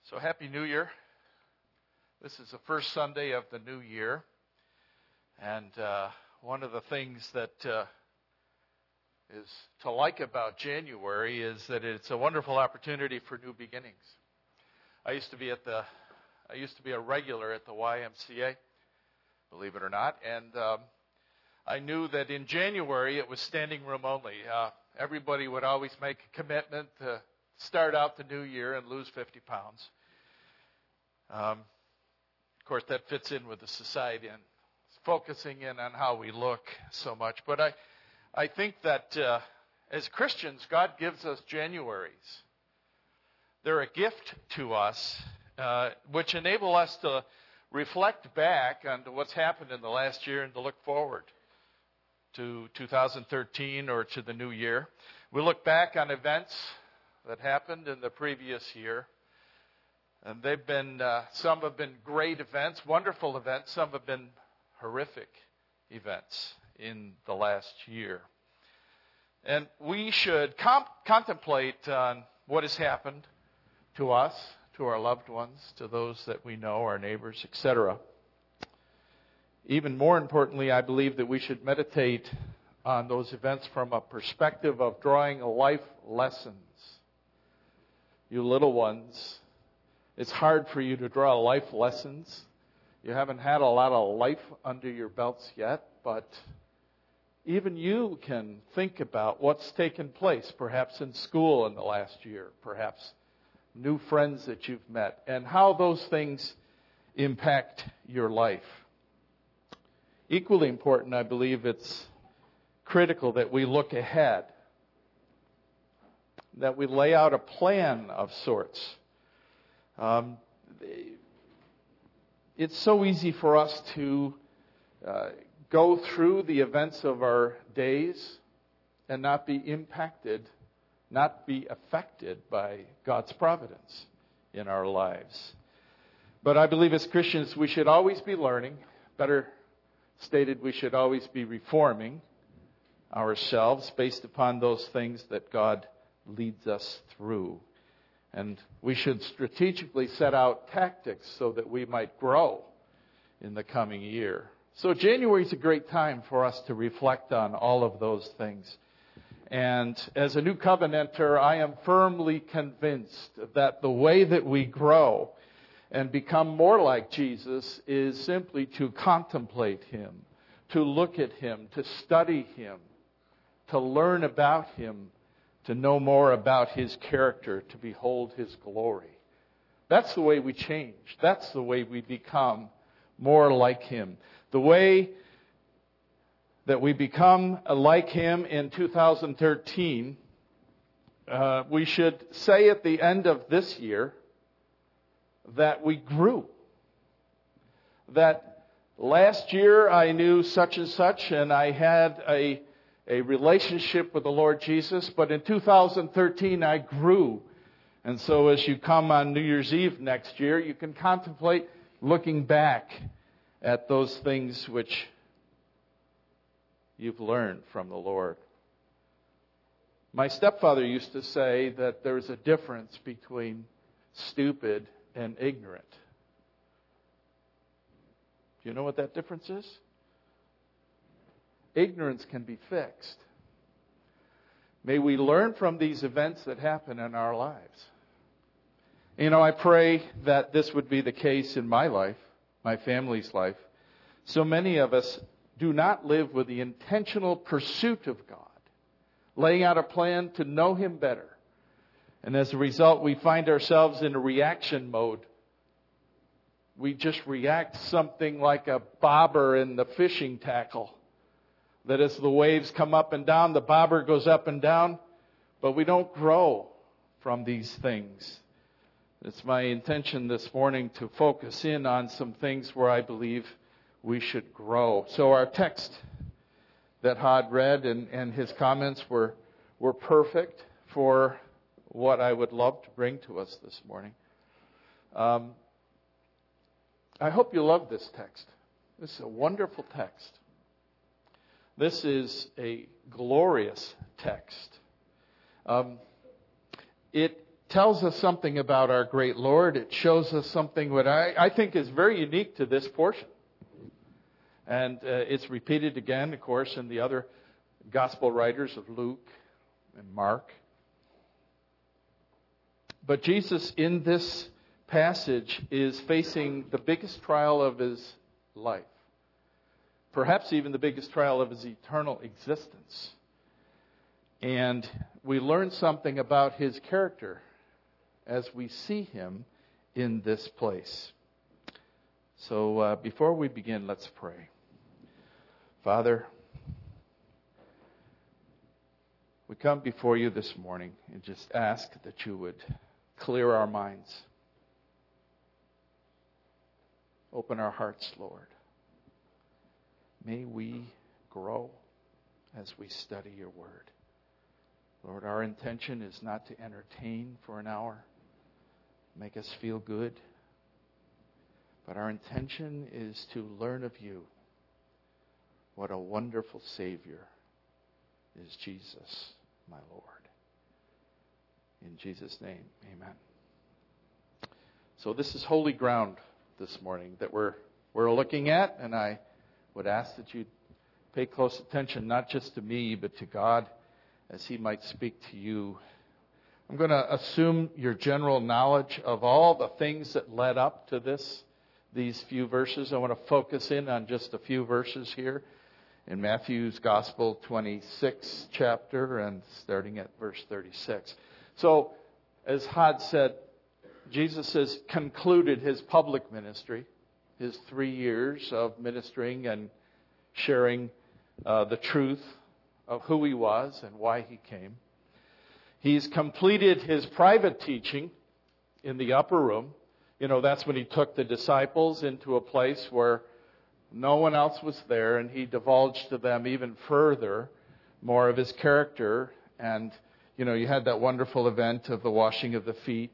So Happy New Year. This is the first Sunday of the new year. And one of the things that is to like about January is that it's a wonderful opportunity for new beginnings. I used to be a regular at the YMCA, believe it or not, and I knew that in January it was standing room only. Everybody would always make a commitment to start out the new year and lose 50 pounds. Of course, that fits in with the society and focusing in on how we look so much. But I think that as Christians, God gives us Januaries. They're a gift to us, which enable us to reflect back on what's happened in the last year and to look forward to 2013 or to the new year. We look back on events that happened in the previous year. And they've been, some have been great events, wonderful events. Some have been horrific events in the last year. And we should contemplate on what has happened to us, to our loved ones, to those that we know, our neighbors, etc. Even more importantly, I believe that we should meditate on those events from a perspective of drawing life lessons. You little ones, it's hard for you to draw life lessons. You haven't had a lot of life under your belts yet, but even you can think about what's taken place, perhaps in school in the last year, perhaps new friends that you've met, and how those things impact your life. Equally important, I believe it's critical that we look ahead, that we lay out a plan of sorts. It's so easy for us to go through the events of our days and not be impacted, not be affected by God's providence in our lives. But I believe as Christians we should always be learning. Better stated, we should always be reforming ourselves based upon those things that God leads us through. And we should strategically set out tactics so that we might grow in the coming year. So January is a great time for us to reflect on all of those things. And as a new covenanter, I am firmly convinced that the way that we grow and become more like Jesus is simply to contemplate Him, to look at Him, to study Him, to learn about Him, to know more about His character, to behold His glory. That's the way we change. That's the way we become more like Him. The way that we become like Him in 2013, we should say at the end of this year that we grew. That last year I knew such and such, and I had a relationship with the Lord Jesus, but in 2013 I grew. And so as you come on New Year's Eve next year, you can contemplate looking back at those things which you've learned from the Lord. My stepfather used to say that there's a difference between stupid and ignorant. Do you know what that difference is? Ignorance can be fixed. May we learn from these events that happen in our lives. I pray that this would be the case in my life, my family's life. So many of us do not live with the intentional pursuit of God, laying out a plan to know Him better. And as a result, we find ourselves in a reaction mode. We just react something like a bobber in the fishing tackle. That as the waves come up and down, the bobber goes up and down, but we don't grow from these things. It's my intention this morning to focus in on some things where I believe we should grow. So our text that Hod read and his comments were perfect for what I would love to bring to us this morning. I hope you love this text. This is a wonderful text. This is a glorious text. It tells us something about our great Lord. It shows us something what I think is very unique to this portion. And it's repeated again, of course, in the other gospel writers of Luke and Mark. But Jesus, in this passage, is facing the biggest trial of his life. Perhaps even the biggest trial of his eternal existence. And we learn something about his character as we see him in this place. So before we begin, let's pray. Father, we come before you this morning and just ask that you would clear our minds. Open our hearts, Lord. May we grow as we study your word. Lord, our intention is not to entertain for an hour, make us feel good, but our intention is to learn of you. What a wonderful Savior is Jesus, my Lord. In Jesus' name, amen. So this is holy ground this morning that we're looking at, and I would ask that you pay close attention, not just to me, but to God, as He might speak to you. I'm going to assume your general knowledge of all the things that led up to these few verses. I want to focus in on just a few verses here in Matthew's Gospel 26 chapter and starting at verse 36. So, as Hod said, Jesus has concluded his public ministry, his 3 years of ministering and sharing the truth of who he was and why he came. He's completed his private teaching in the upper room. You know, that's when he took the disciples into a place where no one else was there, and he divulged to them even further more of his character. And, you know, you had that wonderful event of the washing of the feet,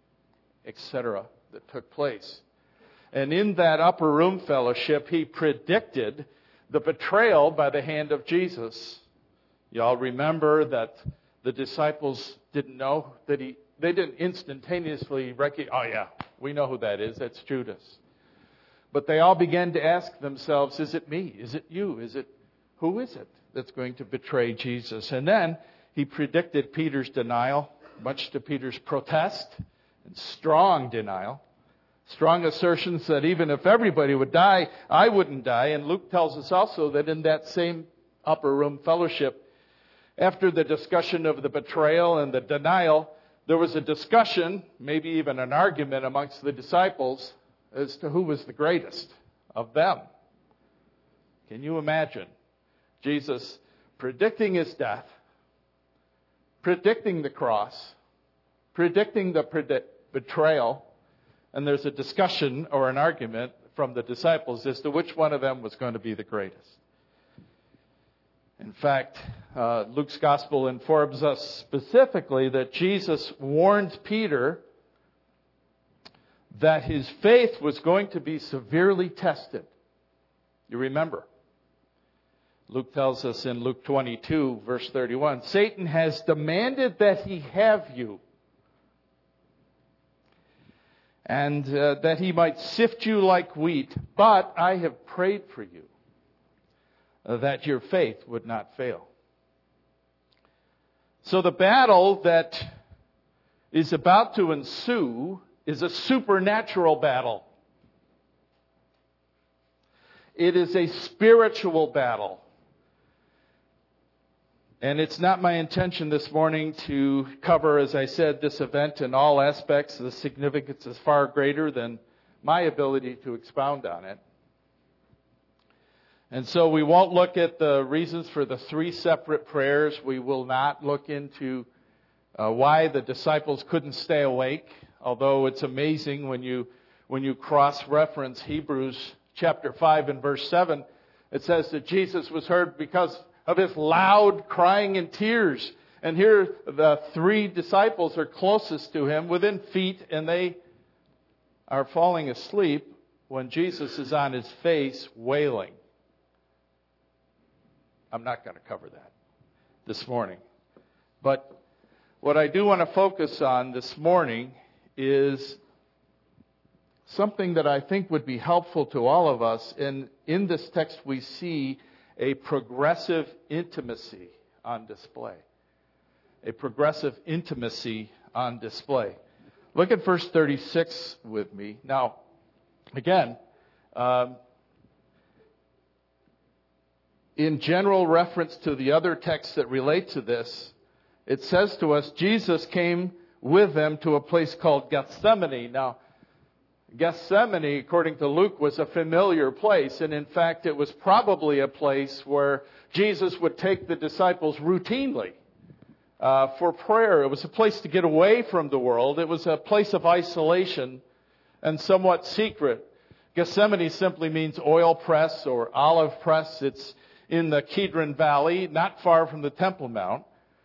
etc., that took place. And in that upper room fellowship, he predicted the betrayal by the hand of Jesus. Y'all remember that the disciples didn't know that they didn't instantaneously recognize, oh yeah, we know who that is, that's Judas. But they all began to ask themselves, is it me? Is it you? Who is it that's going to betray Jesus? And then he predicted Peter's denial, much to Peter's protest, and strong denial. Strong assertions that even if everybody would die, I wouldn't die. And Luke tells us also that in that same upper room fellowship, after the discussion of the betrayal and the denial, there was a discussion, maybe even an argument amongst the disciples as to who was the greatest of them. Can you imagine Jesus predicting his death, predicting the cross, predicting the betrayal, and there's a discussion or an argument from the disciples as to which one of them was going to be the greatest. In fact, Luke's gospel informs us specifically that Jesus warned Peter that his faith was going to be severely tested. You remember? Luke tells us in Luke 22, verse 31, Satan has demanded that he have you, and that he might sift you like wheat, but I have prayed for you, that your faith would not fail. So the battle that is about to ensue is a supernatural battle. It is a spiritual battle. And it's not my intention this morning to cover, as I said, this event in all aspects. The significance is far greater than my ability to expound on it. And so we won't look at the reasons for the 3 separate prayers. We will not look into why the disciples couldn't stay awake, although it's amazing when you cross-reference Hebrews chapter 5 and verse 7. It says that Jesus was heard because of his loud crying and tears. And here the 3 disciples are closest to him within feet, and they are falling asleep when Jesus is on his face wailing. I'm not going to cover that this morning. But What I do want to focus on this morning is something that I think would be helpful to all of us. And in this text we see a progressive intimacy on display. A progressive intimacy on display. Look at verse 36 with me. Now, again, in general reference to the other texts that relate to this, it says to us, Jesus came with them to a place called Gethsemane. Now, Gethsemane, according to Luke, was a familiar place. And in fact, it was probably a place where Jesus would take the disciples routinely for prayer. It was a place to get away from the world. It was a place of isolation and somewhat secret. Gethsemane simply means oil press or olive press. It's in the Kidron Valley, not far from the Temple Mount.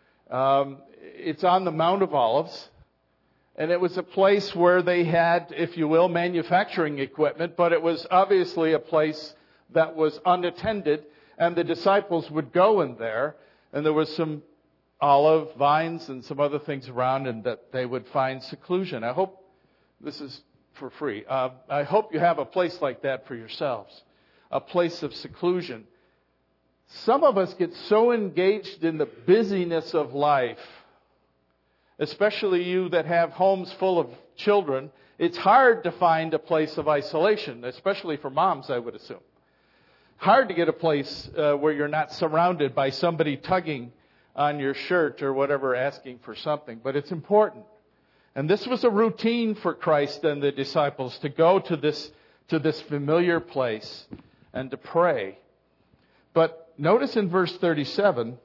It's on the Mount of Olives. And it was a place where they had, if you will, manufacturing equipment, but it was obviously a place that was unattended, and the disciples would go in there, and there was some olive vines and some other things around, and that they would find seclusion. I hope this is for free. I hope you have a place like that for yourselves, a place of seclusion. Some of us get so engaged in the busyness of life, especially you that have homes full of children, it's hard to find a place of isolation, especially for moms, I would assume. Hard to get a place where you're not surrounded by somebody tugging on your shirt or whatever, asking for something. But it's important. And this was a routine for Christ and the disciples to go to this familiar place and to pray. But notice in verse 37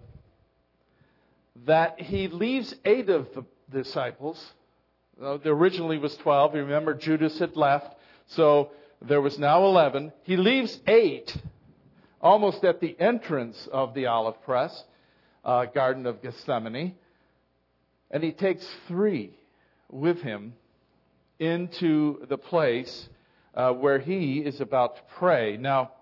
that he leaves 8 of the disciples. There originally was 12. You remember Judas had left, so there was now 11. He leaves 8 almost at the entrance of the olive press, Garden of Gethsemane, and he takes 3 with him into the place where he is about to pray. Now,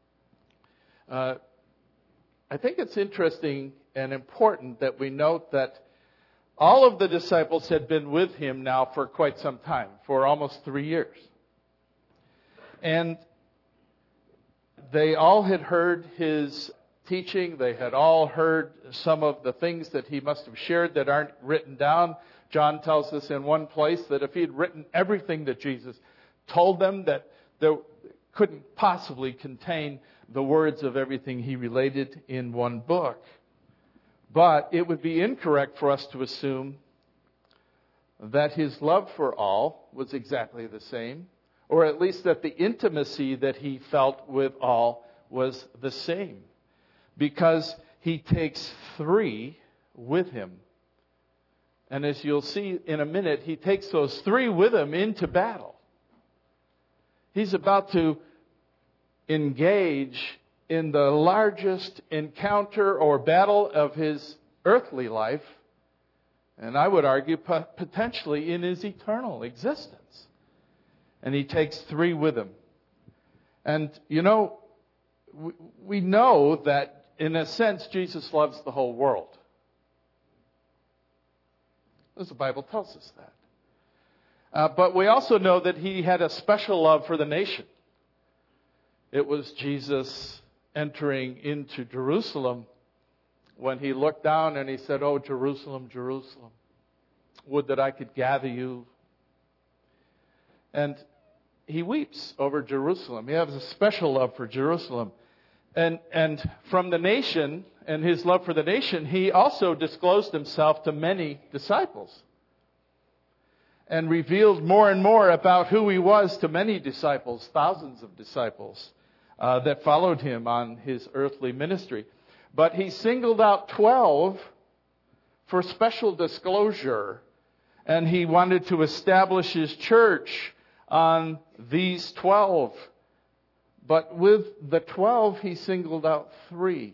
I think it's interesting and important that we note that all of the disciples had been with him now for quite some time, for almost 3 years. And they all had heard his teaching. They had all heard some of the things that he must have shared that aren't written down. John tells us in one place that if he had written everything that Jesus told them, that there couldn't possibly contain the words of everything he related in one book. But it would be incorrect for us to assume that his love for all was exactly the same, or at least that the intimacy that he felt with all was the same, because he takes 3 with him. And as you'll see in a minute, he takes those 3 with him into battle. He's about to engage in the largest encounter or battle of his earthly life, and I would argue potentially in his eternal existence. And he takes 3 with him. And, you know, we know that, in a sense, Jesus loves the whole world. As the Bible tells us that. But we also know that he had a special love for the nation. It was Jesus entering into Jerusalem when he looked down and he said, "Oh, Jerusalem, Jerusalem, would that I could gather you." And he weeps over Jerusalem. He has a special love for Jerusalem. And from the nation and his love for the nation, he also disclosed himself to many disciples and revealed more and more about who he was to many disciples, thousands of disciples that followed him on his earthly ministry. But he singled out 12 for special disclosure, and he wanted to establish his church on these 12. But with the 12, he singled out 3.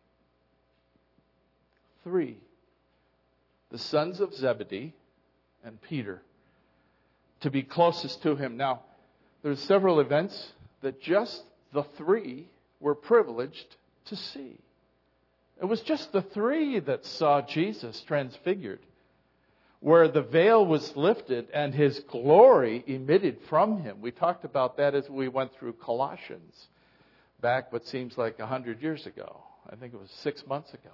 3. The sons of Zebedee and Peter, to be closest to him. Now, there's several events that just the 3 were privileged to see. It was just the 3 that saw Jesus transfigured where the veil was lifted and His glory emitted from Him. We talked about that as we went through Colossians back what seems like 100 years ago. I think it was 6 months ago.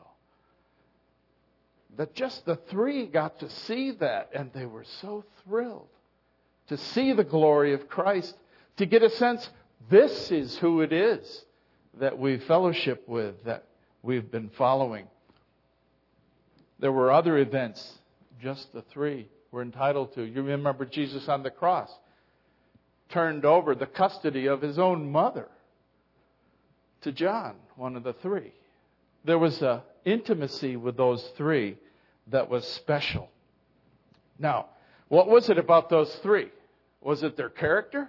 That just the three got to see that, and they were so thrilled to see the glory of Christ, to get a sense, this is who it is that we fellowship with, that we've been following. There were other events, just the three were entitled to. You remember Jesus on the cross turned over the custody of His own mother to John, one of the three. There was an intimacy with those three that was special. Now, what was it about those three? Was it their character?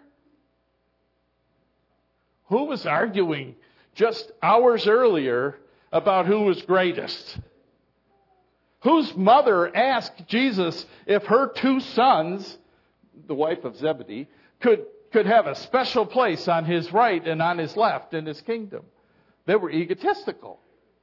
Who was arguing just hours earlier about who was greatest? Whose mother asked Jesus if her two sons, the wife of Zebedee, could have a special place on His right and on His left in His kingdom? They were egotistical.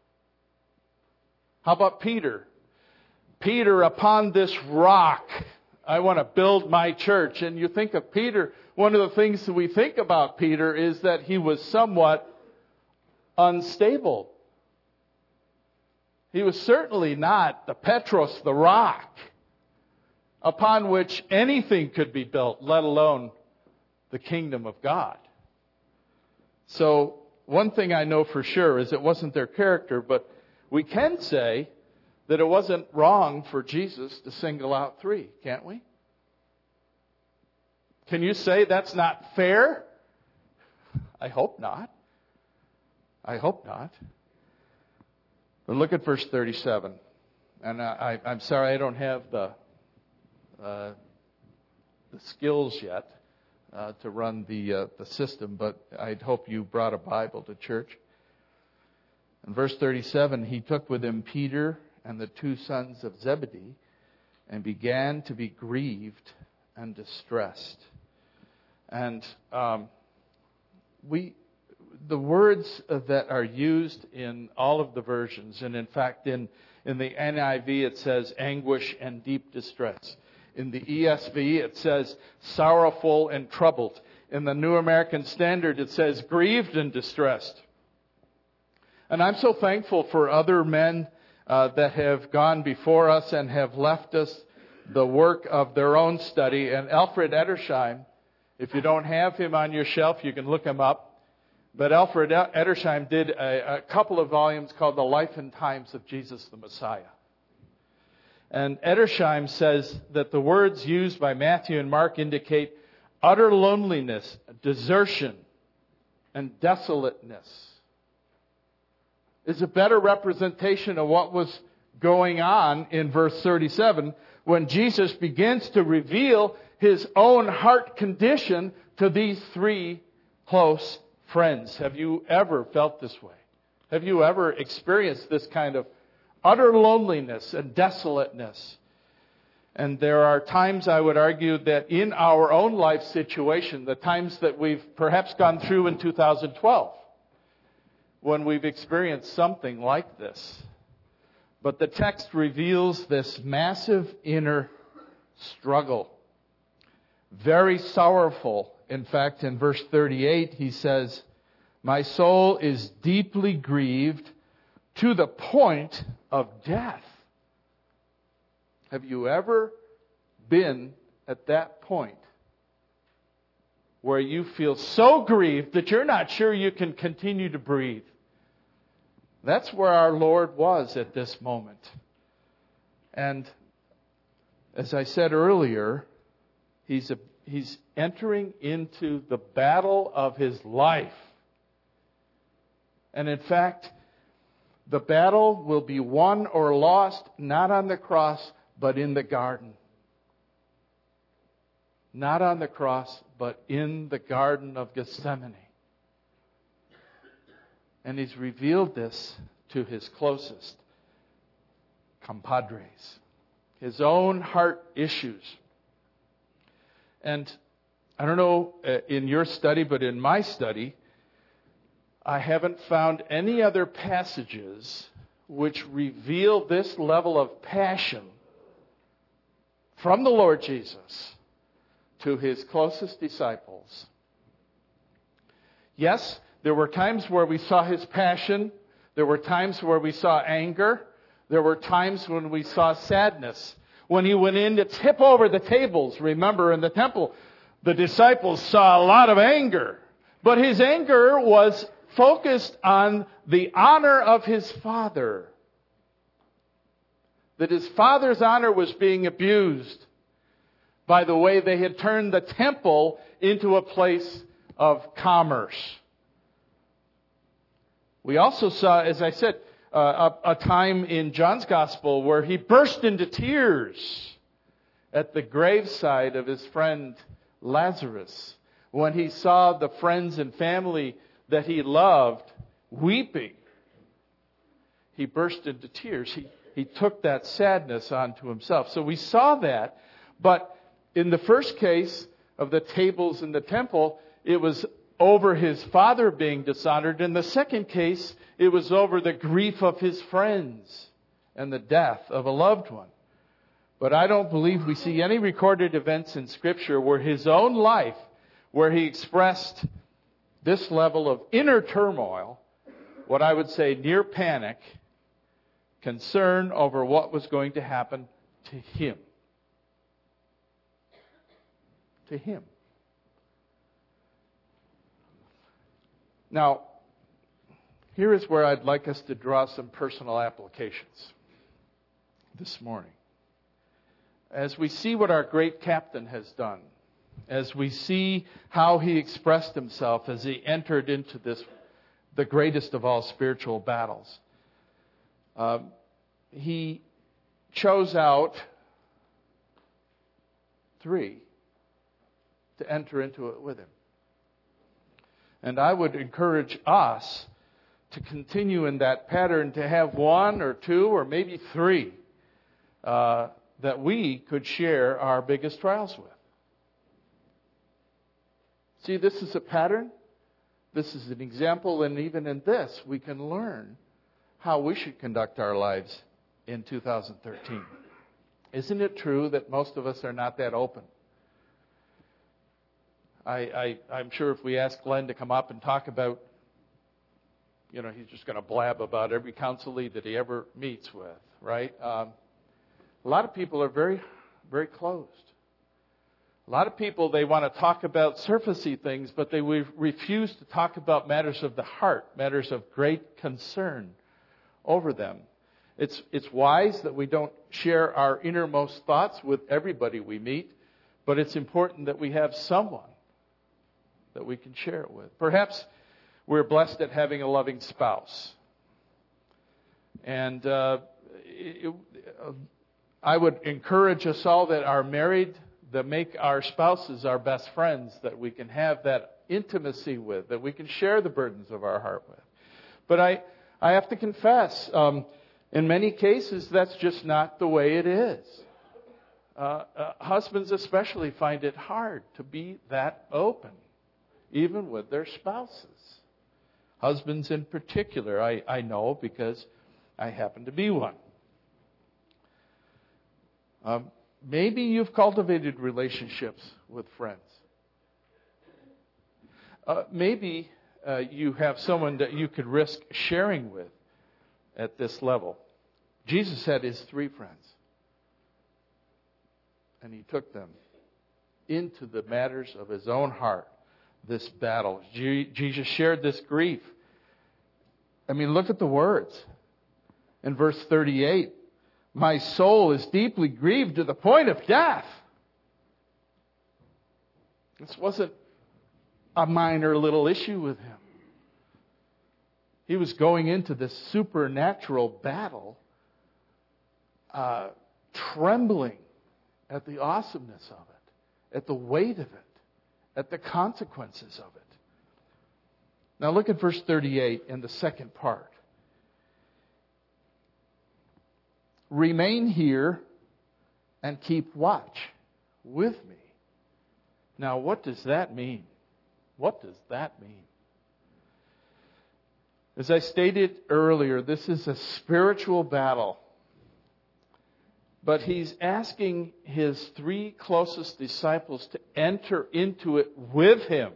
How about Peter? Peter, upon this rock, I want to build my church. And you think of Peter, one of the things that we think about Peter is that he was somewhat unstable. He was certainly not the Petros, the rock, upon which anything could be built, let alone the kingdom of God. So, one thing I know for sure is it wasn't their character, but we can say that it wasn't wrong for Jesus to single out three, can't we? Can you say that's not fair? I hope not. I hope not. But look at verse 37. And I'm sorry I don't have the skills yet to run the system, but I'd hope you brought a Bible to church. In verse 37, He took with Him Peter and the two sons of Zebedee and began to be grieved and distressed. And the words that are used in all of the versions, and in fact in the NIV it says anguish and deep distress. In the ESV it says sorrowful and troubled. In the New American Standard it says grieved and distressed. And I'm so thankful for other men that have gone before us and have left us the work of their own study. And Alfred Edersheim, if you don't have him on your shelf, you can look him up. But Alfred Edersheim did a couple of volumes called The Life and Times of Jesus the Messiah. And Edersheim says that the words used by Matthew and Mark indicate utter loneliness, desertion, and desolateness. Is a better representation of what was going on in verse 37 when Jesus begins to reveal His own heart condition to these three close friends. Have you ever felt this way? Have you ever experienced this kind of utter loneliness and desolateness? And there are times, I would argue, that in our own life situation, the times that we've perhaps gone through in 2012, when we've experienced something like this. But the text reveals this massive inner struggle. Very sorrowful. In fact, in verse 38, he says, "My soul is deeply grieved to the point of death." Have you ever been at that point where you feel so grieved that you're not sure you can continue to breathe? That's where our Lord was at this moment. And as I said earlier, He's entering into the battle of His life. And in fact, the battle will be won or lost not on the cross, but in the garden. Not on the cross, but in the Garden of Gethsemane. And He's revealed this to His closest compadres, His own heart issues. And I don't know in your study, but in my study, I haven't found any other passages which reveal this level of passion from the Lord Jesus to his closest disciples. Yes, there were times where we saw his passion. There were times where we saw anger. There were times when we saw sadness. When he went in to tip over the tables, remember in the temple, the disciples saw a lot of anger. But his anger was focused on the honor of his Father. That his Father's honor was being abused by the way they had turned the temple into a place of commerce. We also saw, as I said, a time in John's Gospel where he burst into tears at the graveside of his friend Lazarus when he saw the friends and family that he loved weeping. He burst into tears. He took that sadness onto himself. So we saw that. But in the first case of the tables in the temple, it was over his Father being dishonored. In the second case, it was over the grief of his friends and the death of a loved one. But I don't believe we see any recorded events in Scripture where his own life, where he expressed this level of inner turmoil, what I would say near panic, concern over what was going to happen to him. To him. Now, here is where I'd like us to draw some personal applications this morning. As we see what our great captain has done, as we see how he expressed himself as he entered into this, the greatest of all spiritual battles, he chose out 3 to enter into it with him. And I would encourage us to continue in that pattern, to have 1 or 2 or maybe 3 that we could share our biggest trials with. See, this is a pattern. This is an example, and even in this, we can learn how we should conduct our lives in 2013. Isn't it true that most of us are not that open? I'm sure if we ask Glenn to come up and talk about, he's just going to blab about every counselee that he ever meets with, right? A lot of people are very, very closed. A lot of people, they want to talk about surfacey things, but they refuse to talk about matters of the heart, matters of great concern over them. It's wise that we don't share our innermost thoughts with everybody we meet, but it's important that we have someone that we can share it with. Perhaps we're blessed at having a loving spouse. And I would encourage us all that are married, that make our spouses our best friends, that we can have that intimacy with, that we can share the burdens of our heart with. But I have to confess, in many cases, that's just not the way it is. Husbands especially find it hard to be that open, even with their spouses. Husbands in particular, I know because I happen to be one. Maybe you've cultivated relationships with friends. Maybe you have someone that you could risk sharing with at this level. Jesus had his 3 friends. And he took them into the matters of his own heart, this battle. Jesus shared this grief. I mean, look at the words. In verse 38, my soul is deeply grieved to the point of death. This wasn't a minor little issue with him. He was going into this supernatural battle, trembling at the awesomeness of it, at the weight of it, at the consequences of it. Now look at verse 38 in the second part. Remain here and keep watch with me. Now what does that mean? What does that mean? As I stated earlier, this is a spiritual battle. but he's asking his 3 closest disciples to enter into it with him.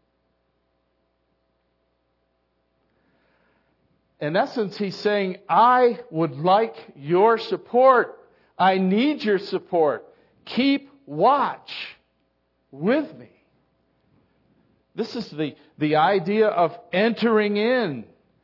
In essence, he's saying, I would like your support. I need your support. Keep watch with me. This is the idea of entering in.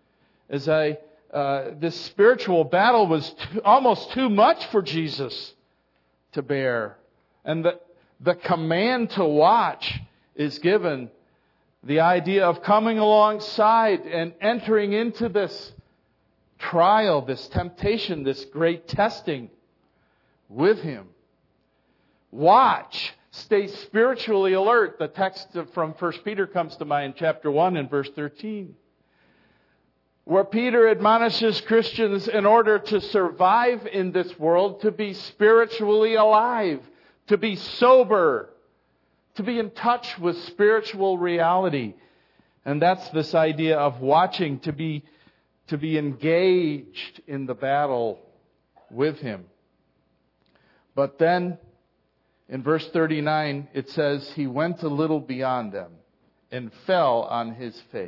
This spiritual battle was almost too much for Jesus to bear. And the command to watch is given. The idea of coming alongside and entering into this trial, this temptation, this great testing with Him. Watch. Stay spiritually alert. The text from 1 Peter comes to mind, chapter 1 and verse 13. Where Peter admonishes Christians in order to survive in this world, to be spiritually alive, to be sober, to be in touch with spiritual reality. And that's this idea of watching, to be engaged in the battle with Him. But then, in verse 39, it says, He went a little beyond them and fell on His face.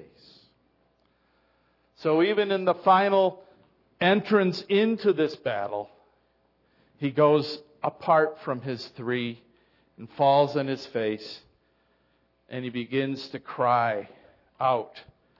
So even in the final entrance into this battle, He goes apart from His 3 and falls on His face, and He begins to cry out.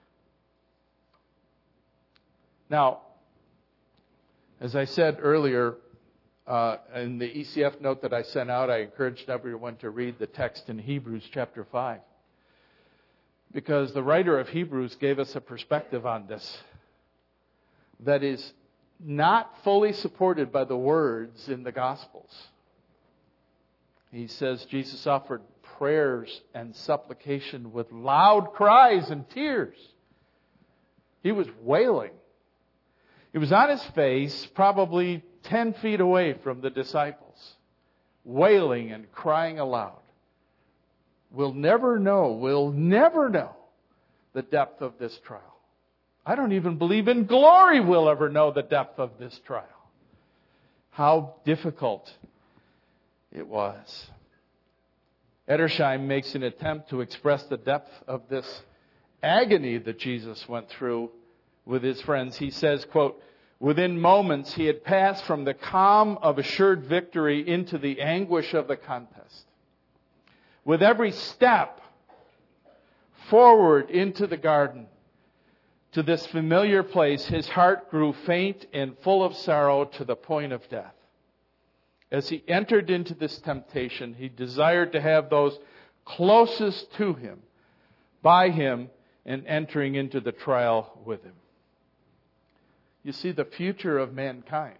Now, as I said earlier, in the ECF note that I sent out, I encouraged everyone to read the text in Hebrews chapter 5. Because the writer of Hebrews gave us a perspective on this that is not fully supported by the words in the Gospels. He says Jesus offered prayers and supplication with loud cries and tears. He was wailing. He was on his face, probably 10 feet away from the disciples, wailing and crying aloud. We'll never know the depth of this trial. I don't even believe in glory we'll ever know the depth of this trial. How difficult it was. Edersheim makes an attempt to express the depth of this agony that Jesus went through with his friends. He says, quote, within moments he had passed from the calm of assured victory into the anguish of the contest. With every step forward into the garden, to this familiar place, his heart grew faint and full of sorrow to the point of death. As he entered into this temptation, he desired to have those closest to him, by him, and entering into the trial with him. You see, the future of mankind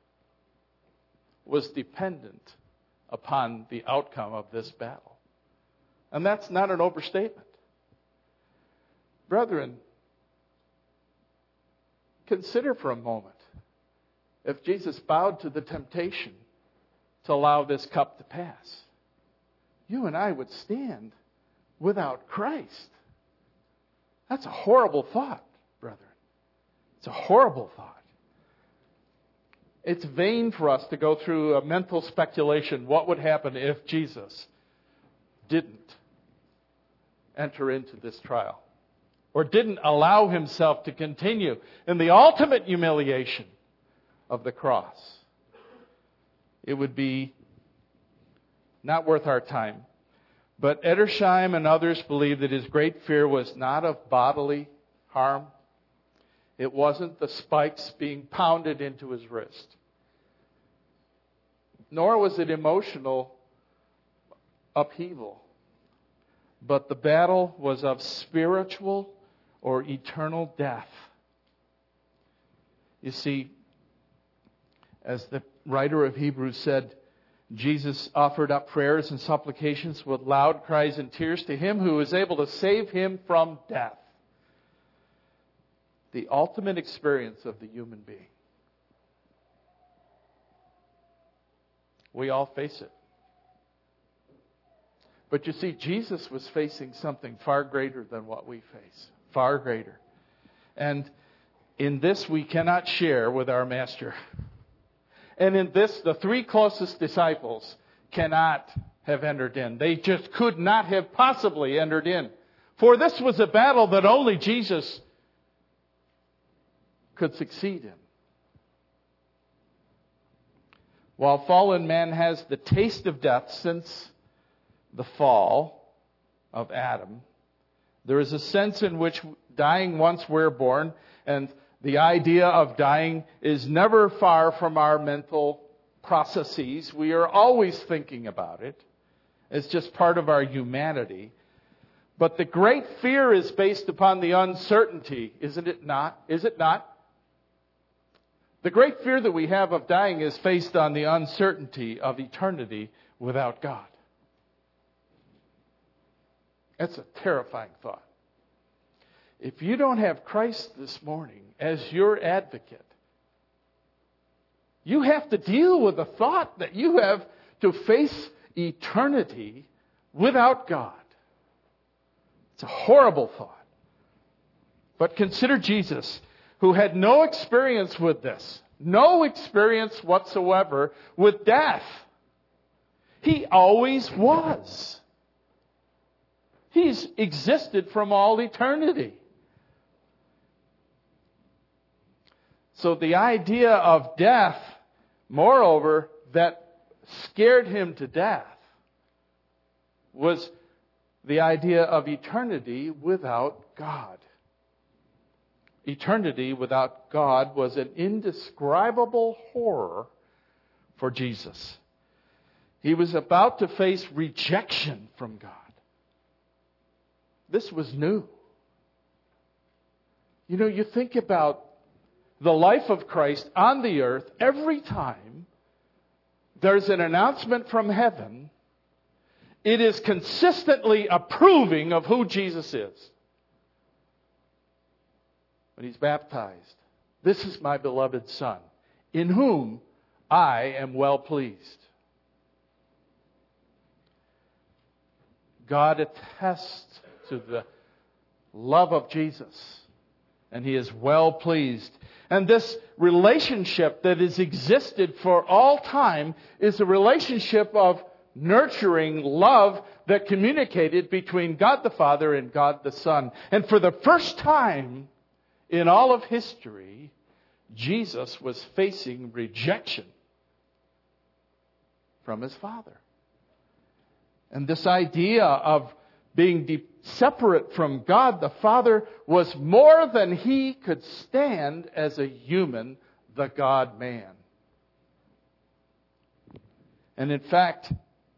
was dependent upon the outcome of this battle. And that's not an overstatement. Brethren, consider for a moment if Jesus bowed to the temptation to allow this cup to pass. You and I would stand without Christ. That's a horrible thought, brethren. It's a horrible thought. It's vain for us to go through a mental speculation. What would happen if Jesus didn't enter into this trial? Or didn't allow himself to continue in the ultimate humiliation of the cross? It would be not worth our time. But Edersheim and others believe that his great fear was not of bodily harm. It wasn't the spikes being pounded into his wrist. Nor was it emotional upheaval. But the battle was of spiritual or eternal death. You see, as the writer of Hebrews said, Jesus offered up prayers and supplications with loud cries and tears to Him who is able to save him from death. The ultimate experience of the human being. We all face it. But you see, Jesus was facing something far greater than what we face. Far greater. And in this we cannot share with our Master. And in this, the three closest disciples cannot have entered in. They just could not have possibly entered in. For this was a battle that only Jesus could succeed in. While fallen man has the taste of death since the fall of Adam, there is a sense in which dying once we're born, and the idea of dying is never far from our mental processes. We are always thinking about it. It's just part of our humanity. But the great fear is based upon the uncertainty, isn't it not? Is it not? The great fear that we have of dying is based on the uncertainty of eternity without God. That's a terrifying thought. If you don't have Christ this morning as your advocate, you have to deal with the thought that you have to face eternity without God. It's a horrible thought. But consider Jesus, who had no experience with this, no experience whatsoever with death. He always was. He's existed from all eternity. So the idea of death, moreover, that scared him to death was the idea of eternity without God. Eternity without God was an indescribable horror for Jesus. He was about to face rejection from God. This was new. You know, you think about the life of Christ on the earth, every time there's an announcement from heaven, it is consistently approving of who Jesus is. When he's baptized, this is my beloved Son, in whom I am well pleased. God attests to the love of Jesus, and he is well pleased. And this relationship that has existed for all time is a relationship of nurturing love that communicated between God the Father and God the Son. And for the first time in all of history, Jesus was facing rejection from his Father. And this idea of being separate from God the Father was more than he could stand as a human, the God-man. And in fact,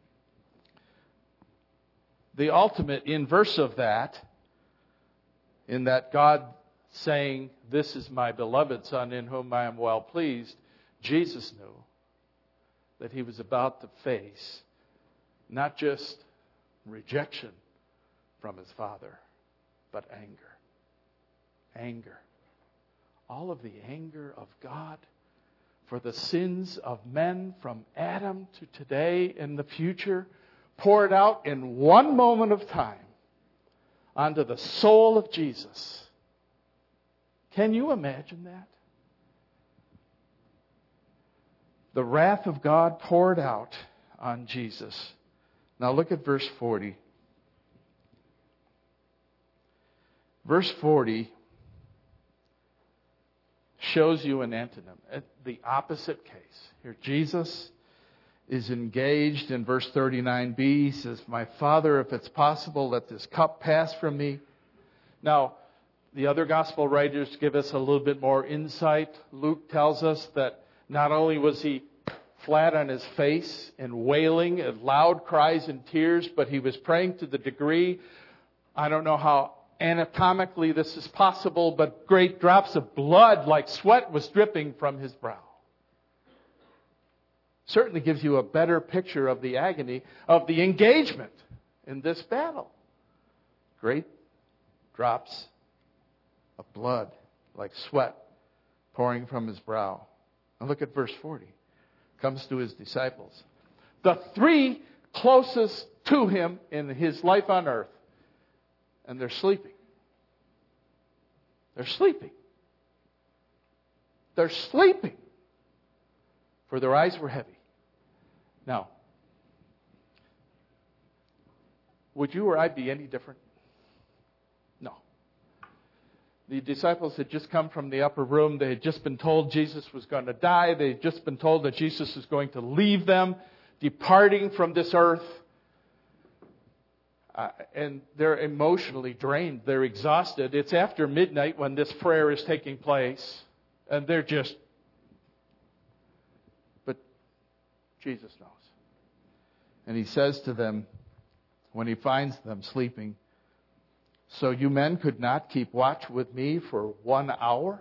the ultimate inverse of that, in that God saying, "This is my beloved Son in whom I am well pleased," Jesus knew that he was about to face not just rejection from his Father, but anger. Anger. All of the anger of God for the sins of men from Adam to today and the future, poured out in one moment of time onto the soul of Jesus. Can you imagine that? The wrath of God poured out on Jesus. Now look at verse 40. Verse 40 shows you an antonym, the opposite case. Here Jesus is engaged in verse 39b. He says, "My Father, if it's possible, let this cup pass from me." Now, the other gospel writers give us a little bit more insight. Luke tells us that not only was he flat on his face and wailing and loud cries and tears, but he was praying to the degree, I don't know how anatomically this is possible, but great drops of blood like sweat was dripping from his brow. Certainly gives you a better picture of the agony of the engagement in this battle. Great drops of blood like sweat pouring from his brow. And look at verse 40. Comes to his disciples. The three closest to him in his life on earth. And they're sleeping. They're sleeping. They're sleeping. for their eyes were heavy. Now, would you or I be any different? No. The disciples had just come from the upper room. They had just been told Jesus was going to die. They had just been told that Jesus was going to leave them, departing from this earth. And they're emotionally drained. They're exhausted. It's after midnight when this prayer is taking place. And they're just... But Jesus knows. And He says to them, when He finds them sleeping, "So you men could not keep watch with me for 1 hour?"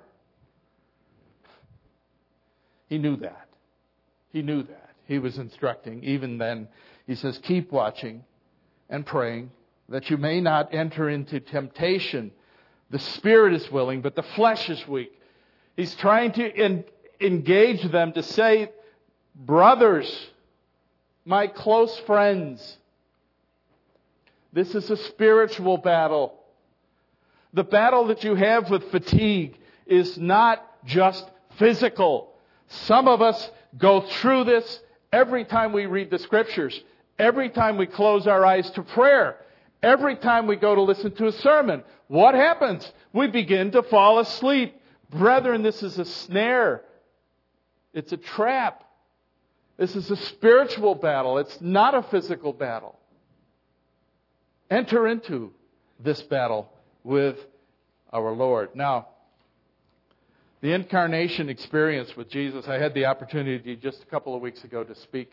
He knew that. He knew that. He was instructing. Even then, He says, "Keep watching and praying, that you may not enter into temptation. The spirit is willing, but the flesh is weak." He's trying to engage them to say, brothers, my close friends, this is a spiritual battle. The battle that you have with fatigue is not just physical. Some of us go through this every time we read the Scriptures, every time we close our eyes to prayer, every time we go to listen to a sermon. What happens? We begin to fall asleep. Brethren, this is a snare. It's a trap. This is a spiritual battle. It's not a physical battle. Enter into this battle with our Lord. Now, the incarnation experience with Jesus, I had the opportunity just a couple of weeks ago to speak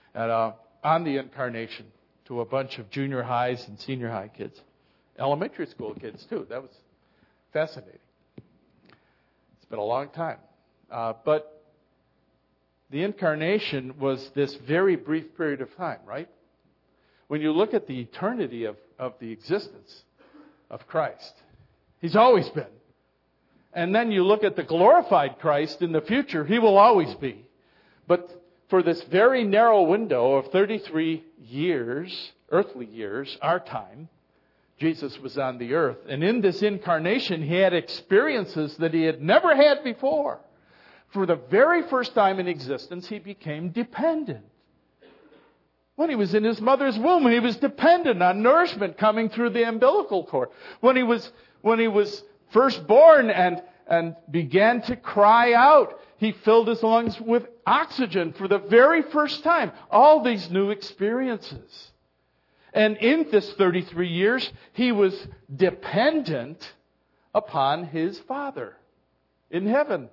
on the incarnation to a bunch of junior highs and senior high kids. Elementary school kids, too. That was fascinating. It's been a long time. But the incarnation was this very brief period of time, right? When you look at the eternity of the existence of Christ, He's always been. And then you look at the glorified Christ in the future, He will always be. But for this very narrow window of 33 years, earthly years, our time, Jesus was on the earth. And in this incarnation, He had experiences that He had never had before. For the very first time in existence, He became dependent. When He was in His mother's womb, He was dependent on nourishment coming through the umbilical cord. When He was first born and began to cry out, He filled His lungs with oxygen for the very first time. All these new experiences. And in this 33 years, He was dependent upon His Father in heaven.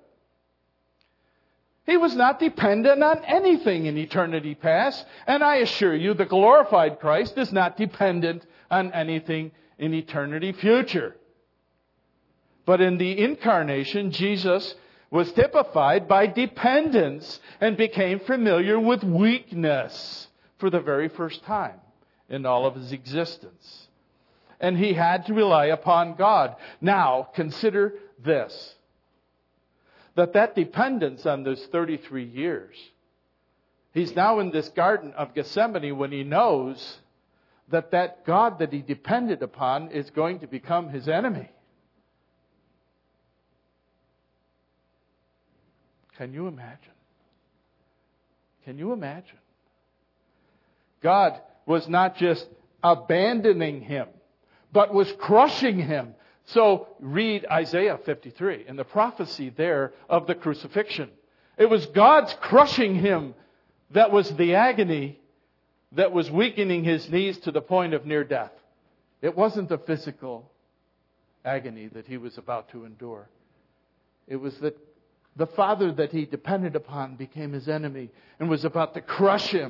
He was not dependent on anything in eternity past. And I assure you, the glorified Christ is not dependent on anything in eternity future. But in the incarnation, Jesus was typified by dependence and became familiar with weakness for the very first time in all of His existence. And He had to rely upon God. Now, consider this. That dependence on those 33 years. He's now in this Garden of Gethsemane when He knows that God that He depended upon is going to become His enemy. Can you imagine? Can you imagine? God was not just abandoning Him, but was crushing Him. So read Isaiah 53 and the prophecy there of the crucifixion. It was God's crushing Him that was the agony that was weakening His knees to the point of near death. It wasn't the physical agony that He was about to endure. It was that the Father that He depended upon became His enemy and was about to crush Him.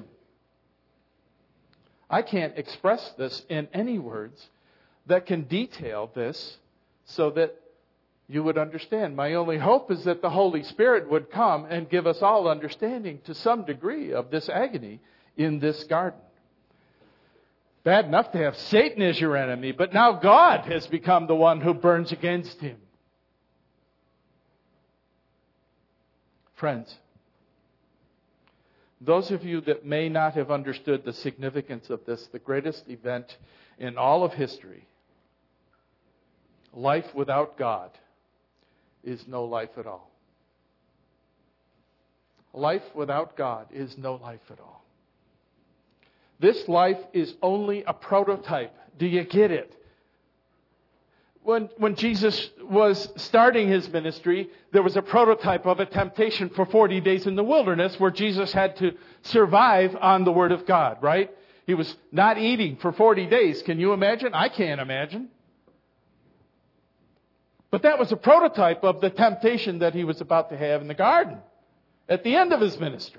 I can't express this in any words that can detail this so that you would understand. My only hope is that the Holy Spirit would come and give us all understanding to some degree of this agony in this garden. Bad enough to have Satan as your enemy, but now God has become the one who burns against him. Friends, those of you that may not have understood the significance of this, the greatest event in all of history, life without God is no life at all. life without God is no life at all. This life is only a prototype. Do you get it? When Jesus was starting his ministry, there was a prototype of a temptation for 40 days in the wilderness where Jesus had to survive on the Word of God, right? He was not eating for 40 days. Can you imagine? I can't imagine. But that was a prototype of the temptation that he was about to have in the garden at the end of his ministry.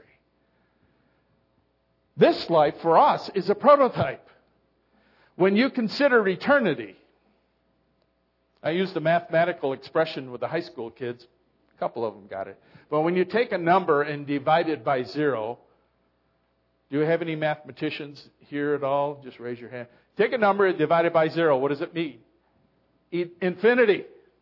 This life for us is a prototype. When you consider eternity, I used a mathematical expression with the high school kids. A couple of them got it. But when you take a number and divide it by 0, do you have any mathematicians here at all? Just raise your hand. Take a number and divide it by 0. What does it mean? Infinity.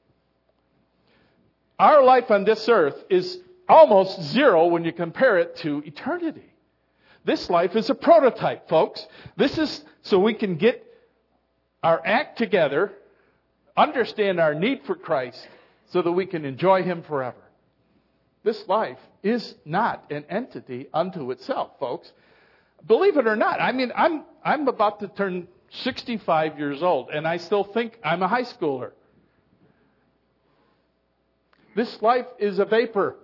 Our life on this earth is almost 0 when you compare it to eternity. This life is a prototype, folks. This is so we can get our act together, understand our need for Christ, so that we can enjoy Him forever. This life is not an entity unto itself, folks. Believe it or not, I mean, I'm about to turn 65 years old, and I still think I'm a high schooler. This life is a vapor.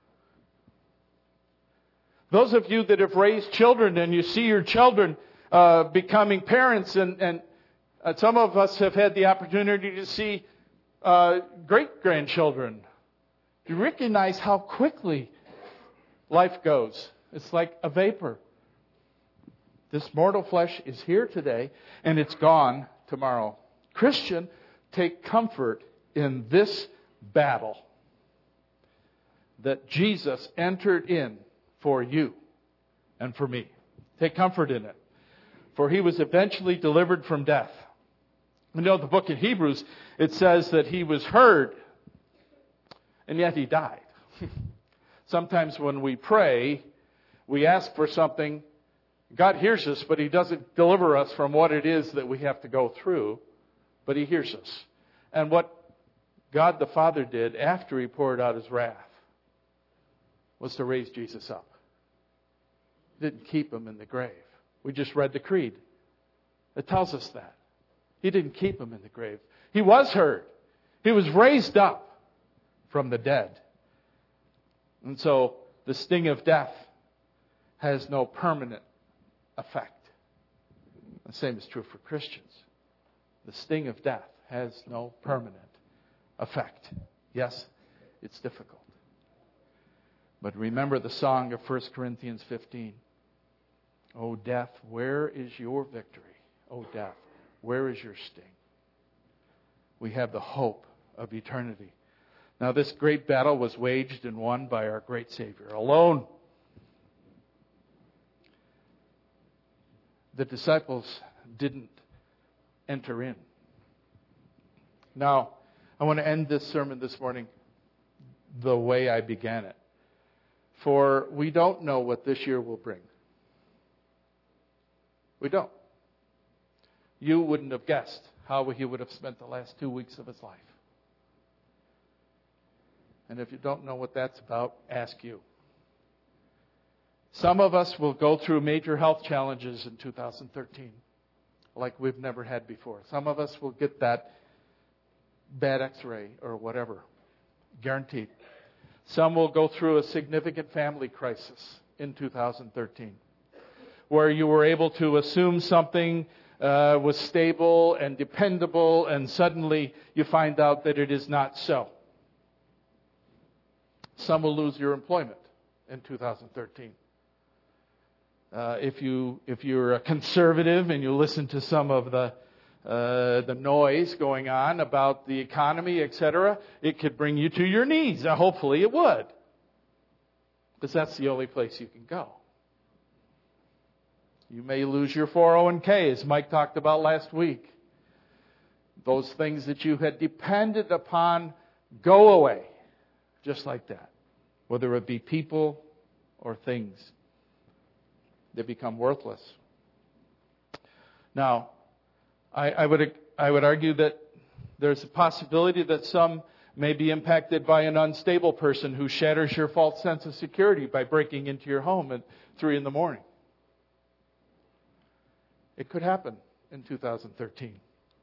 Those of you that have raised children and you see your children becoming parents, and some of us have had the opportunity to see great-grandchildren. You recognize how quickly life goes. It's like a vapor. This mortal flesh is here today, and it's gone tomorrow. Christian, take comfort in this battle that Jesus entered in for you and for me. Take comfort in it. For He was eventually delivered from death. You know, the book of Hebrews, it says that He was heard, and yet He died. Sometimes when we pray, we ask for something. God hears us, but He doesn't deliver us from what it is that we have to go through, but He hears us. And what God the Father did after He poured out His wrath was to raise Jesus up. He didn't keep Him in the grave. We just read the creed. It tells us that. He didn't keep Him in the grave. He was heard. He was raised up from the dead. And so the sting of death has no permanent effect. The same is true for Christians. The sting of death has no permanent effect. Yes, it's difficult. But remember the song of 1 Corinthians 15. O death, where is your victory? O death, where is your sting? We have the hope of eternity. Now this great battle was waged and won by our great Savior alone. The disciples didn't enter in. Now, I want to end this sermon this morning the way I began it. For we don't know what this year will bring. We don't. You wouldn't have guessed how he would have spent the last 2 weeks of his life. And if you don't know what that's about, ask you. Some of us will go through major health challenges in 2013, like we've never had before. Some of us will get that bad x-ray or whatever, guaranteed. Some will go through a significant family crisis in 2013, where you were able to assume something was stable and dependable, and suddenly you find out that it is not so. Some will lose your employment in 2013. If you're a conservative and you listen to some of the noise going on about the economy, etc., it could bring you to your knees. Hopefully it would. Because that's the only place you can go. You may lose your 401k, as Mike talked about last week. Those things that you had depended upon go away. Just like that. Whether it be people or things. They become worthless. Now, I would argue that there's a possibility that some may be impacted by an unstable person who shatters your false sense of security by breaking into your home at 3 a.m. It could happen in 2013.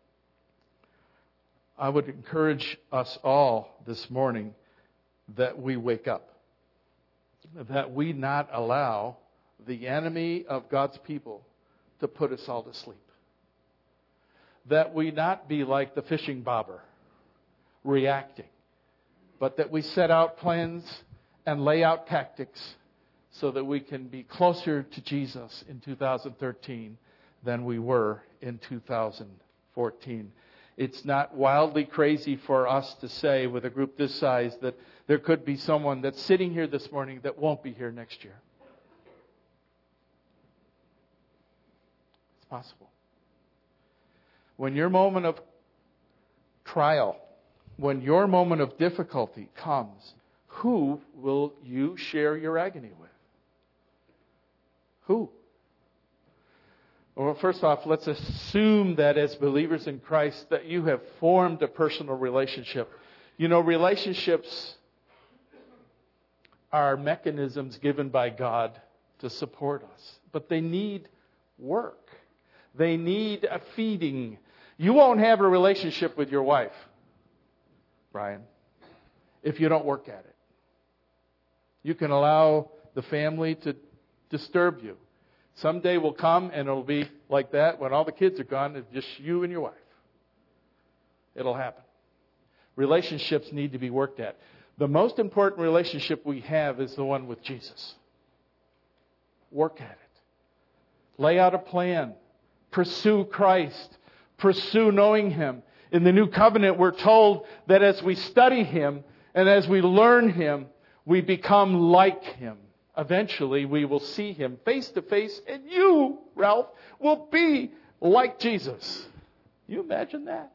I would encourage us all this morning that we wake up, that we not allow the enemy of God's people to put us all to sleep, that we not be like the fishing bobber, reacting, but that we set out plans and lay out tactics so that we can be closer to Jesus in 2013 than we were in 2014. It's not wildly crazy for us to say with a group this size that there could be someone that's sitting here this morning that won't be here next year. It's possible. When your moment of trial, when your moment of difficulty comes, who will you share your agony with? Who? Well, first off, let's assume that as believers in Christ that you have formed a personal relationship. You know, relationships are mechanisms given by God to support us, but they need work. They need a feeding. You won't have a relationship with your wife, Brian, if you don't work at it. You can allow the family to disturb you. Someday will come and it'll be like that when all the kids are gone. It's just you and your wife. It'll happen. Relationships need to be worked at. The most important relationship we have is the one with Jesus. Work at it. Lay out a plan. Pursue Christ. Pursue knowing Him. In the New Covenant, we're told that as we study Him and as we learn Him, we become like Him. Eventually, we will see Him face to face, and you, Ralph, will be like Jesus. You imagine that?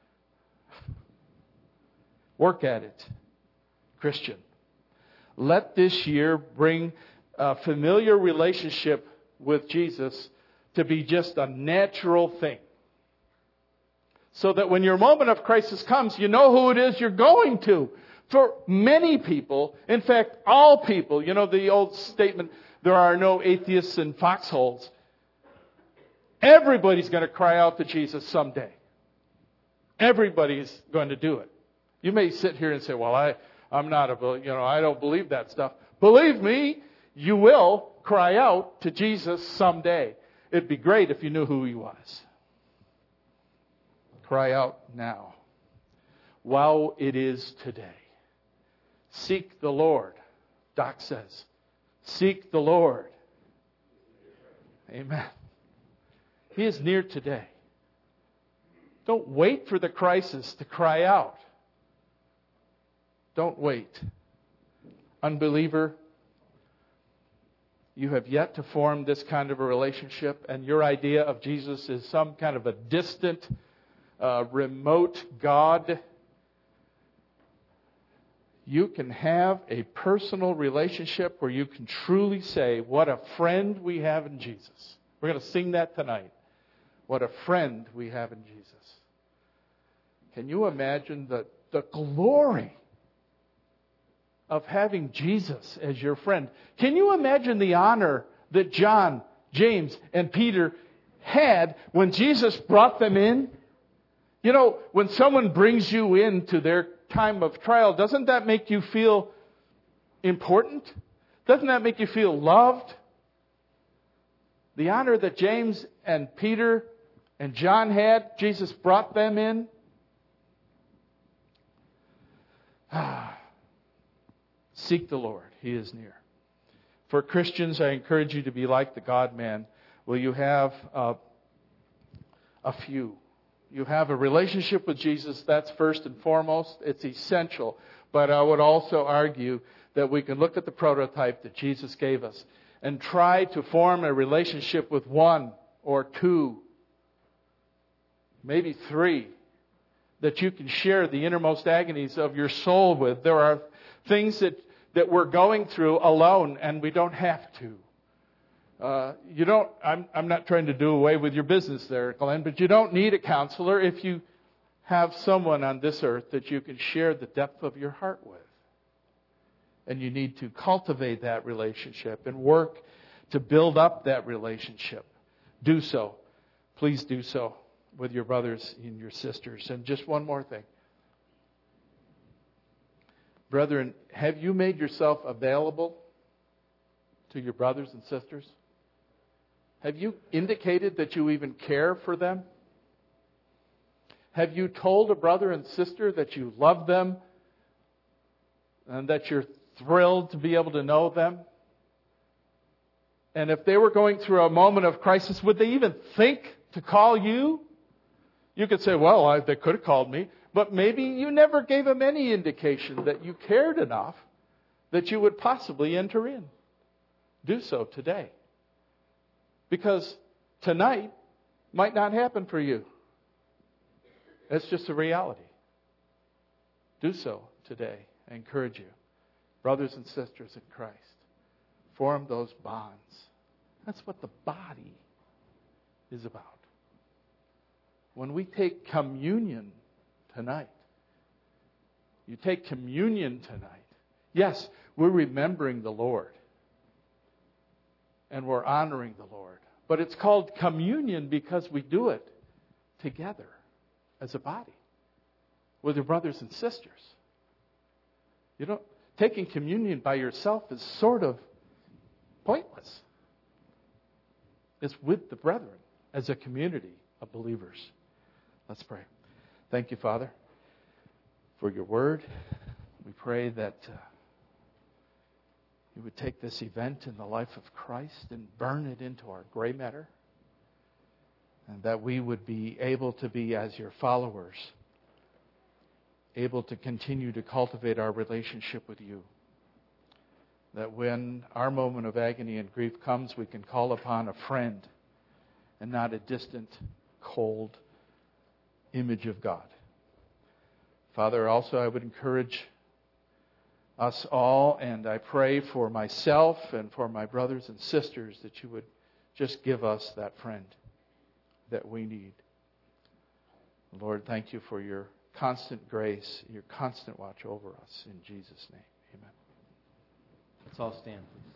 Work at it, Christian. Let this year bring a familiar relationship with Jesus to be just a natural thing. So that when your moment of crisis comes, you know who it is you're going to. For many people, in fact, all people, you know the old statement, there are no atheists in foxholes. Everybody's going to cry out to Jesus someday. Everybody's going to do it. You may sit here and say, well, I don't believe that stuff. Believe me, you will cry out to Jesus someday. It'd be great if you knew who He was. Cry out now, while it is today. Seek the Lord. Doc says, seek the Lord. Amen. He is near today. Don't wait for the crisis to cry out. Don't wait. Unbeliever, you have yet to form this kind of a relationship, and your idea of Jesus is some kind of a distant, remote God. You can have a personal relationship where you can truly say, what a friend we have in Jesus. We're going to sing that tonight. What a friend we have in Jesus. Can you imagine the glory of having Jesus as your friend? Can you imagine the honor that John, James, and Peter had when Jesus brought them in? You know, when someone brings you into their time of trial, doesn't that make you feel important? Doesn't that make you feel loved? The honor that James and Peter and John had, Jesus brought them in. Seek the Lord. He is near. For Christians, I encourage you to be like the God-man. Will you have a few? You have a relationship with Jesus, that's first and foremost. It's essential. But I would also argue that we can look at the prototype that Jesus gave us and try to form a relationship with one or two, maybe three, that you can share the innermost agonies of your soul with. There are things that we're going through alone, and we don't have to. I'm not trying to do away with your business there, Glenn, but you don't need a counselor if you have someone on this earth that you can share the depth of your heart with. And you need to cultivate that relationship and work to build up that relationship. Do so. Please do so with your brothers and your sisters. And just one more thing. Brethren, have you made yourself available to your brothers and sisters? Have you indicated that you even care for them? Have you told a brother and sister that you love them and that you're thrilled to be able to know them? And if they were going through a moment of crisis, would they even think to call you? You could say, well, they could have called me. But maybe you never gave them any indication that you cared enough that you would possibly enter in. Do so today. Because tonight might not happen for you. That's just a reality. Do so today. I encourage you. Brothers and sisters in Christ, form those bonds. That's what the body is about. When we take communion tonight, you take communion tonight. Yes, we're remembering the Lord. And we're honoring the Lord. But it's called communion because we do it together as a body with your brothers and sisters. You know, taking communion by yourself is sort of pointless. It's with the brethren as a community of believers. Let's pray. Thank you, Father, for your word. We pray that you would take this event in the life of Christ and burn it into our gray matter. And that we would be able to be, as your followers, able to continue to cultivate our relationship with you. That when our moment of agony and grief comes, we can call upon a friend and not a distant, cold image of God. Father, also I would encourage us all, and I pray for myself and for my brothers and sisters that you would just give us that friend that we need. Lord, thank you for your constant grace, your constant watch over us. In Jesus' name, amen. Let's all stand, please.